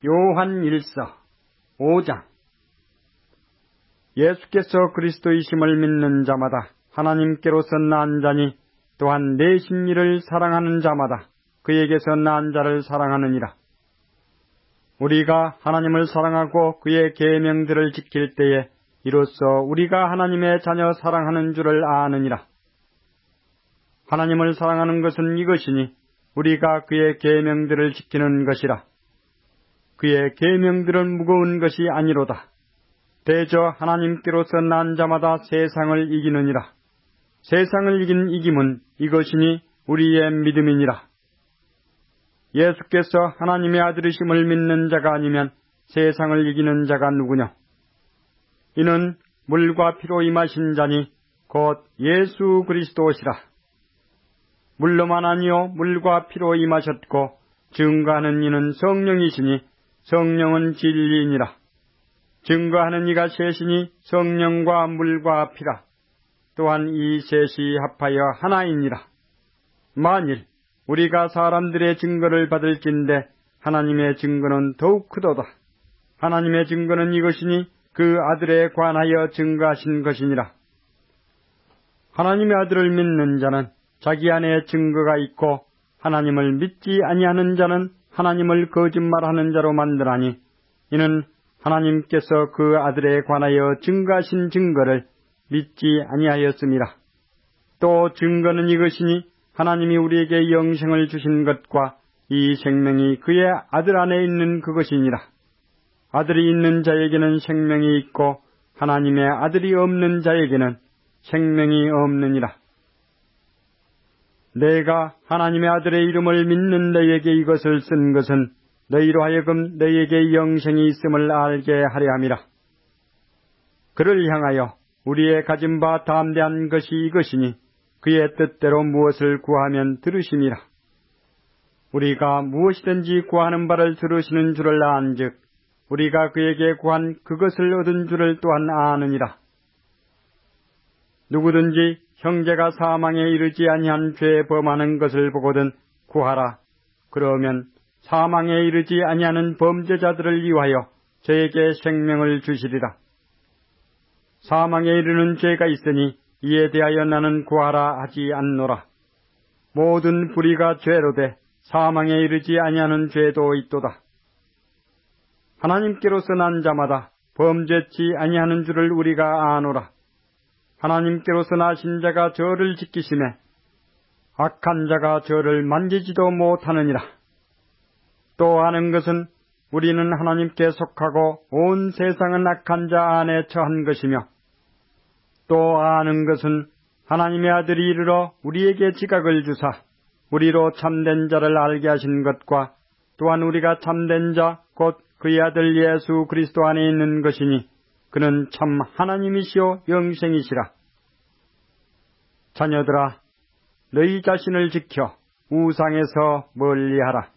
요한 5장. 예수께서 그리스도이심을 믿는 자마다 하나님께로서 난 자니 또한 내신 이를 사랑하는 자마다 그에게서 난 자를 사랑하느니라. 우리가 하나님을 사랑하고 그의 계명들을 지킬 때에 이로써 우리가 하나님의 자녀 사랑하는 줄을 아느니라. 하나님을 사랑하는 것은 이것이니 우리가 그의 계명들을 지키는 것이라. 그의 계명들은 무거운 것이 아니로다. 대저 하나님께로서 난 자마다 세상을 이기느니라. 세상을 이긴 이김은 이것이니 우리의 믿음이니라. 예수께서 하나님의 아들이심을 믿는 자가 아니면 세상을 이기는 자가 누구냐? 이는 물과 피로 임하신 자니 곧 예수 그리스도시라. 물로만 아니요 물과 피로 임하셨고 증거하는 이는 성령이시니 성령은 진리이니라. 증거하는 이가 셋이니 성령과 물과 피라. 또한 이 셋이 합하여 하나이니라. 만일 우리가 사람들의 증거를 받을진대 하나님의 증거는 더욱 크도다. 하나님의 증거는 이것이니 그 아들에 관하여 증거하신 것이니라. 하나님의 아들을 믿는 자는 자기 안에 증거가 있고 하나님을 믿지 아니하는 자는 하나님을 거짓말하는 자로 만드나니 이는 하나님께서 그 아들에 관하여 증거하신 증거를 믿지 아니하였음이라. 또 증거는 이것이니 하나님이 우리에게 영생을 주신 것과 이 생명이 그의 아들 안에 있는 그것이니라. 아들이 있는 자에게는 생명이 있고 하나님의 아들이 없는 자에게는 생명이 없느니라. 내가 하나님의 아들의 이름을 믿는 너희에게 이것을 쓴 것은 너희로 하여금 너희에게 영생이 있음을 알게 하려 함이라. 그를 향하여 우리의 가진 바 담대한 것이 이것이니 그의 뜻대로 무엇을 구하면 들으심이라. 우리가 무엇이든지 구하는 바를 들으시는 줄을 안즉 우리가 그에게 구한 그것을 얻은 줄을 또한 아느니라. 누구든지 형제가 사망에 이르지 아니한 죄에 범하는 것을 보거든 구하라. 그러면 사망에 이르지 아니하는 범죄자들을 위하여 저에게 생명을 주시리라. 사망에 이르는 죄가 있으니 이에 대하여 나는 구하라 하지 않노라. 모든 불의가 죄로 돼 사망에 이르지 아니하는 죄도 있도다. 하나님께로서 난 자마다 범죄치 아니하는 줄을 우리가 아노라. 하나님께로서 나신 자가 저를 지키심에 악한 자가 저를 만지지도 못하느니라. 또 아는 것은 우리는 하나님께 속하고 온 세상은 악한 자 안에 처한 것이며 또 아는 것은 하나님의 아들이 이르러 우리에게 지각을 주사 우리로 참된 자를 알게 하신 것과 또한 우리가 참된 자 곧 그의 아들 예수 그리스도 안에 있는 것이니 그는 참 하나님이시요 영생이시라. 자녀들아, 너희 자신을 지켜 우상에서 멀리하라.